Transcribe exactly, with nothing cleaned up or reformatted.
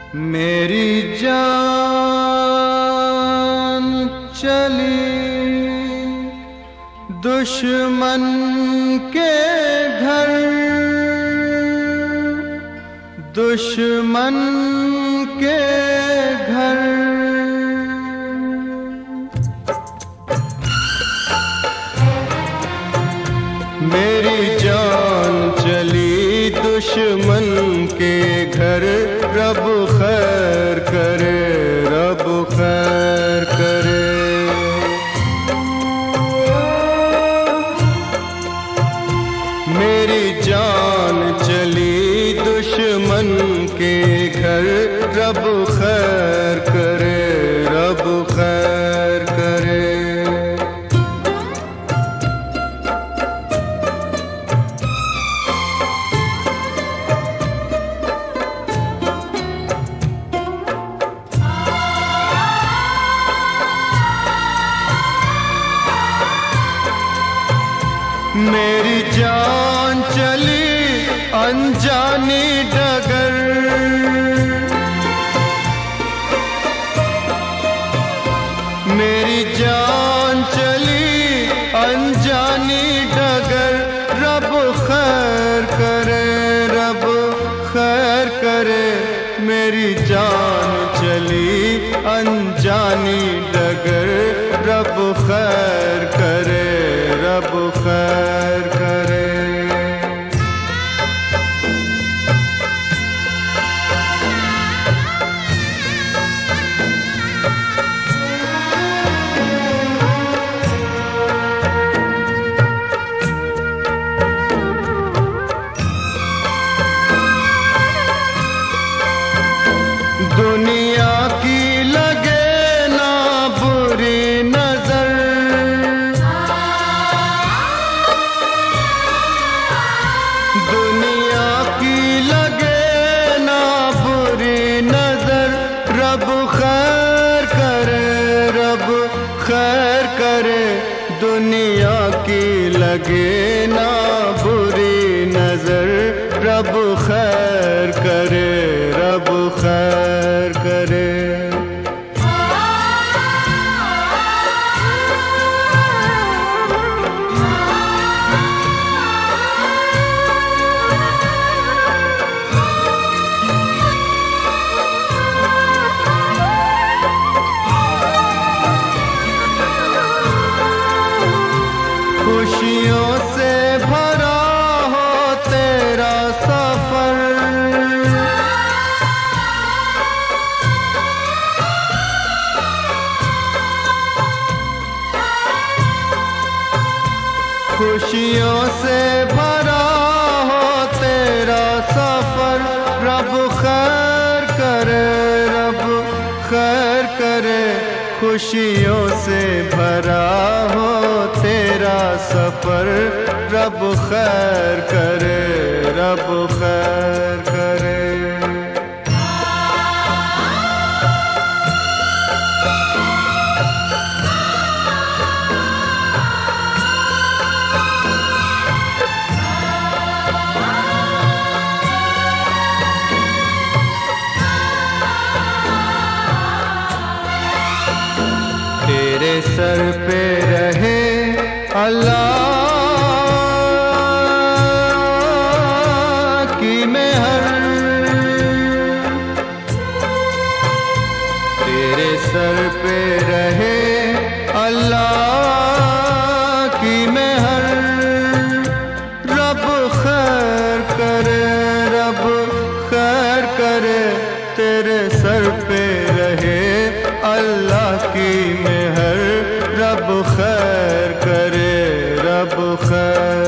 मेरी जान चली दुश्मन के घर, दुश्मन के घर। मेरी जान चली दुश्मन के घर, रब खैर करे, रब खैर करे। मेरी जान चली दुश्मन के घर, रब खैर करे, रब खैर करे। मेरी जान चली अनजानी डगर, मेरी जान चली अनजानी डगर। रब खैर करे, रब खैर करे। मेरी जान चली अनजानी डगर, रब खैर करे, रब खैर करे। दुनिया की लगे ना बुरी नजर, दुनिया की लगे ना बुरी नजर। रब खैर करे, रब खैर करे। दुनिया की लगे ना बुरी नजर, रब खैर करे, रब खैर करे। खुशियों से भरा हो तेरा सफर, खुशियों से भरा हो तेरा सफर। रब खैर करे, रब खैर करे। खुशियों से भरा हो तेरा सफर। रब खैर करे, रब खैर करे। तेरे सर पे रहे अल्लाह की मेहर, तेरे सर पे रहे अल्लाह की मेहर। रब खैर करे, रब खैर करे। तेरे सर पे रहे अल्लाह की मेहर। रब खैर करे, रब खैर